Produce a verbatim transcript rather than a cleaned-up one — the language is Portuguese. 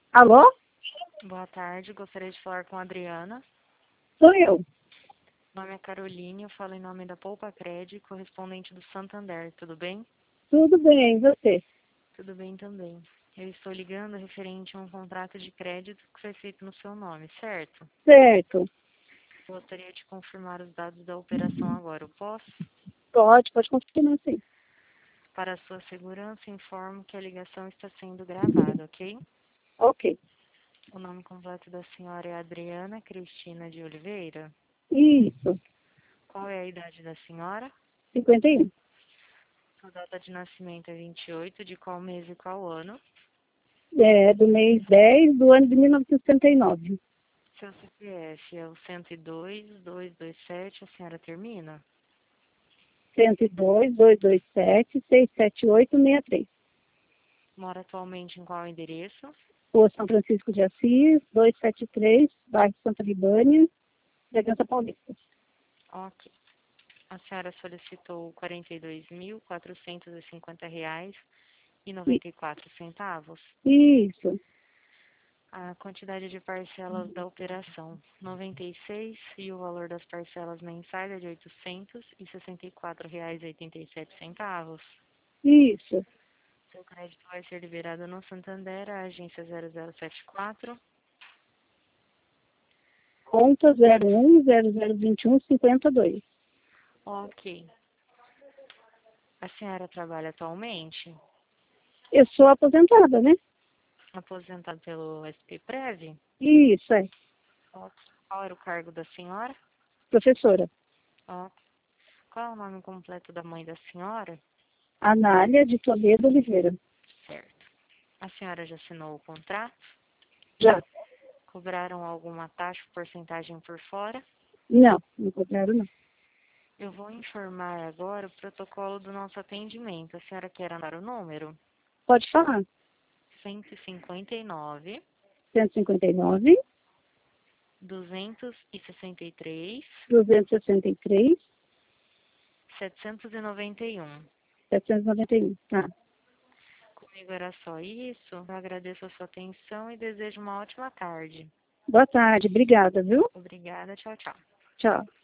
Alô? Boa tarde, gostaria de falar com a Adriana. Sou eu. Meu nome é Caroline, eu falo em nome da Poupa Cred, correspondente do Santander, tudo bem? Tudo bem, e você? Tudo bem também. Eu estou ligando referente a um contrato de crédito que foi feito no seu nome, certo? Certo. Gostaria de confirmar os dados da operação agora, eu posso? Pode, pode confirmar sim. Para a sua segurança, informo que a ligação está sendo gravada, ok? Ok. O nome completo da senhora é Adriana Cristina de Oliveira. Isso. Qual é a idade da senhora? cinquenta e um. Sua data de nascimento é vinte e oito, de qual mês e qual ano? É, do mês dez do ano de mil novecentos e setenta e nove. Seu C P F é o cento e dois, duzentos e vinte e sete, a senhora termina? cento e dois, duzentos e vinte e sete, seiscentos e setenta e oito, sessenta e três. Mora atualmente em qual endereço? Rua São Francisco de Assis, duzentos e setenta e três, bairro Santa Libânia, Bragança Paulista. Ok. A senhora solicitou quarenta e dois mil, quatrocentos e cinquenta reais e I- noventa e quatro centavos. Isso. A quantidade de parcelas da operação, noventa e seis, e o valor das parcelas mensais é de oitocentos e sessenta e quatro reais e oitenta e sete centavos. Isso. Seu crédito vai ser liberado no Santander, a agência zero zero sete quatro. Conta zero um zero zero vinte e um cinquenta e dois. Ok. A senhora trabalha atualmente? Eu sou aposentada, né? Aposentada pelo S P Prev? Isso, é. Ok. Qual era o cargo da senhora? Professora. Ok. Qual é o nome completo da mãe da senhora? Anália de Toledo Oliveira. Certo. A senhora já assinou o contrato? Já. Cobraram alguma taxa ou porcentagem por fora? Não, não cobraram não. Eu vou informar agora o protocolo do nosso atendimento. A senhora quer anotar o número? Pode falar. cento e cinquenta e nove, cento e cinquenta e nove, duzentos e sessenta e três, duzentos e sessenta e três, setecentos e noventa e um. setecentos e noventa e um. Tá. Comigo era só isso. Eu agradeço a sua atenção e desejo uma ótima tarde. Boa tarde. Obrigada, viu? Obrigada. Tchau, tchau. Tchau.